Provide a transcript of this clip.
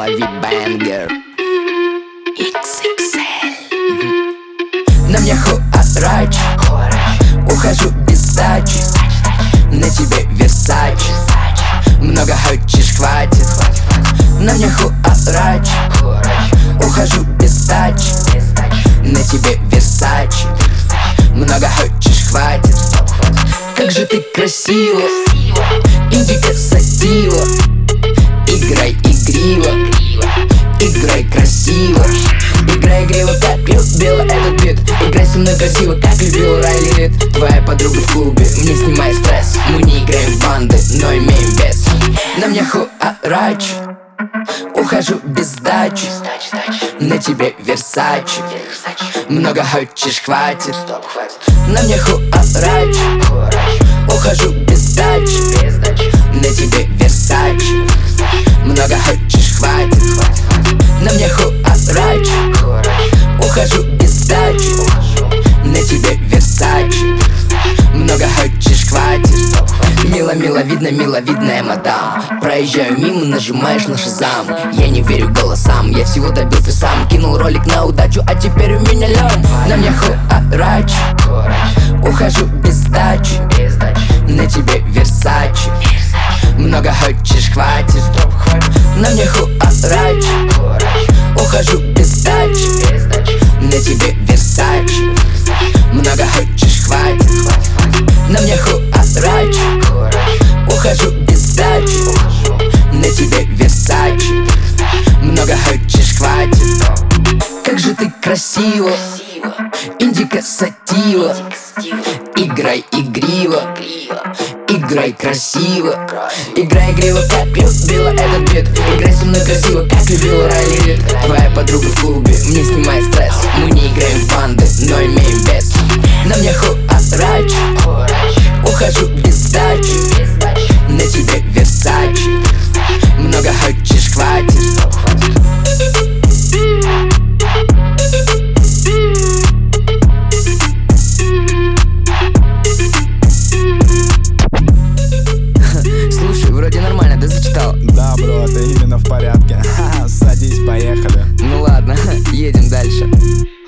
лови бэнгер. XXL. На мне хуарач, ухожу без сдачи. На тебе Версачи, много хочешь, хватит. На мне хуарач, ухожу без сдачи. На тебе Версачи, много хочешь, хватит. Как же ты красива, индика сатива. Играй игриво, играй красиво. Играй игриво, как любила этот бит. Играй со мной красиво, как любила Райли Рид. Твоя подруга в клубе, мне снимай стресс. Мы не играем в банды, но имеем вес. На мне хуарач, ухожу без сдачи. На тебе Версачи, много хочешь, хватит. На мне хуарач, ухожу без сдачи. На тебе Версачи, много хочешь, хватит. На мне хуарач, ухожу без сдачи. На тебе Версачи, много хочешь, хватит. Мило, миловидная мадам. Проезжаю мимо, нажимаешь на шазам. Я не верю голосам, я всего добился сам. Кинул ролик на удачу, а теперь у меня лём. На мне хуарач, ухожу без сдачи. На тебе Версачи, много хочешь, хватит. На мне хуарач, ухожу без сдачи. На тебе Версачи, много хочешь, хватит. На мне хуарач, ухожу без сдачи. На тебе Версачи, много хочешь, хватит. Как же ты красива, индика сатива. Играй игриво, играй красиво. Играй игриво, как любила этот бит. Играй со мной красиво, как любила Райли Рид. Твоя подруга в клубе, мне снимай стресс. Мы не играем в банды, но имеем вес. На мне хуарач, ухожу без сдачи. На тебе Версачи, много хочешь, хватит. Слушай, вроде нормально, да зачитал? Да, бро, ты именно в порядке. Садись, поехали. Ну ладно, едем дальше.